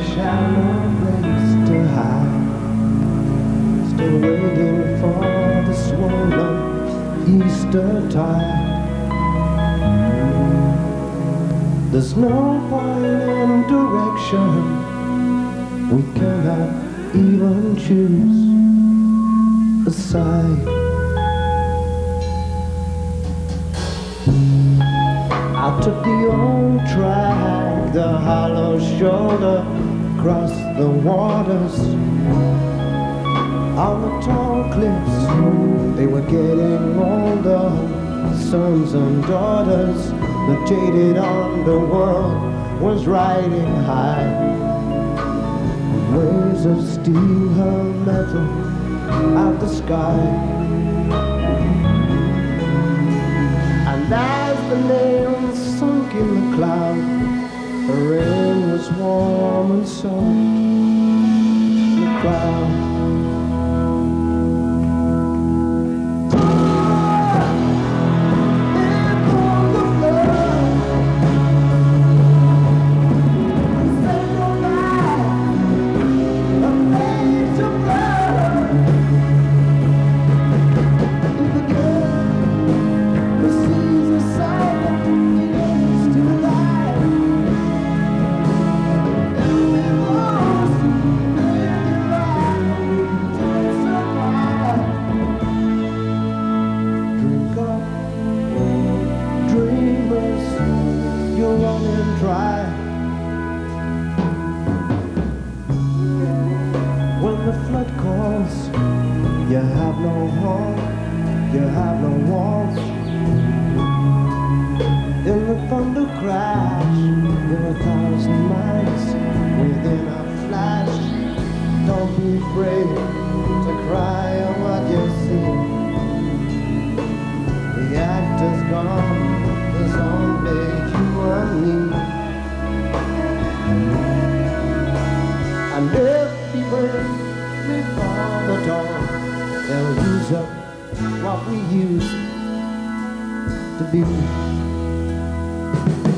shallow place to hide, still waiting for the swollen Easter tide. There's no point in direction, we cannot even choose a side. I took the old track, the hollow shoulder, across the waters. On the tall cliffs, they were getting older, sons and daughters. The jaded underworld was riding high, waves of steel hurled metal at the sky. And as the nails sunk in the cloud, the rain was warm and soft in the crowd. You're running dry when the flood calls. You have no home, you have no walls. In the thunder crash, you're 1,000 miles within a flash. Don't be afraid to cry on what you see. The actor's gone, there's only you and me. And if people before the dawn, they'll use up what we used to be.